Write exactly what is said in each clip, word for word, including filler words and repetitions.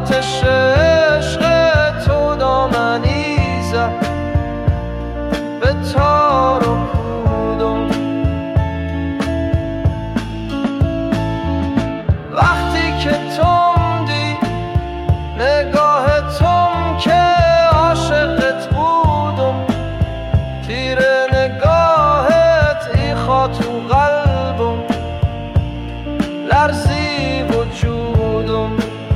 آتش عشق تو دامنی زد به تار و پودم. وقتی که تندی نگاه تم که عاشقت بودم، تیر نگاهت ایخا تو قلبم، لرزی وجودم.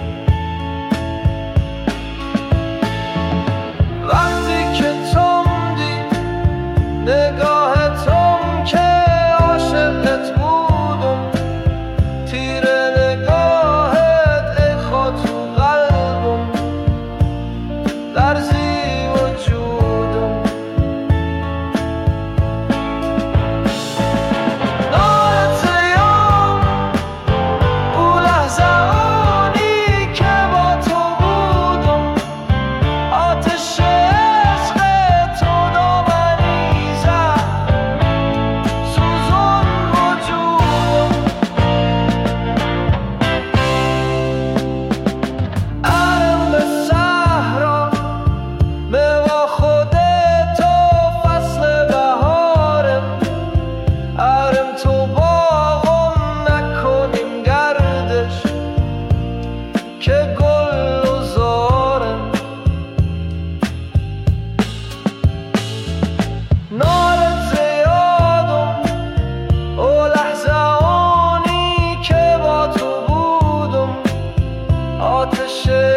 وقتی که تندی نگاه تم که عاشقت بودم، تیر نگاهت ایخا تو قلبم، لرزی وجودم. نارت یام او لحظه اونی که با تو بودم، آتش عشق تو دامنی زد سوزون وجودم. ارم به صحرا میوا خودت و فصل بهارم، ارم تو باغم نکنیم گردش که گل و زارم. نارت یادم او لحظه اونی که با تو بودم، آتش